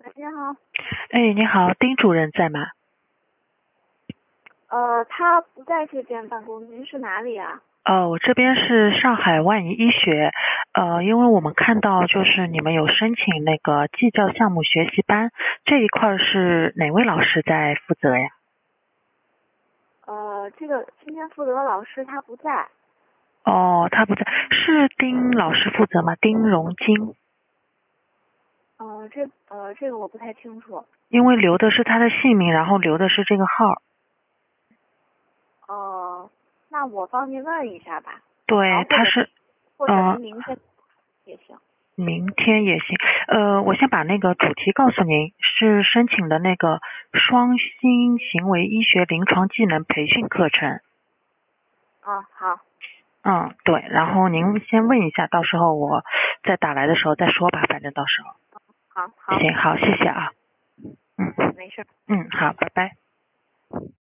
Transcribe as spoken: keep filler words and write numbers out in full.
喂，你好。 哎，你好，丁主任在吗？ 呃，他不在这边办公，您是哪里啊？ 呃，我这边是上海万宜医学，呃，因为我们看到就是你们有申请那个技教项目学习班，这一块是哪位老师在负责呀？ 呃，这个今天负责的老师他不在。 哦，他不在，是丁老师负责吗？丁荣金， 呃，这呃这个我不太清楚。 因为留的是他的姓名，然后留的是这个号。 呃，那我帮您问一下吧。然对， 后或者他是， 或者嗯、 您明天也行。 明天也行。呃，我先把那个主题告诉您，是申请的那个双新行为医学临床技能培训课程。 啊，好。 嗯，对，然后您先问一下，到时候我再打来的时候再说吧，反正到时候。 好好。 行，好，谢谢啊。嗯嗯，没事。 嗯，好，拜拜。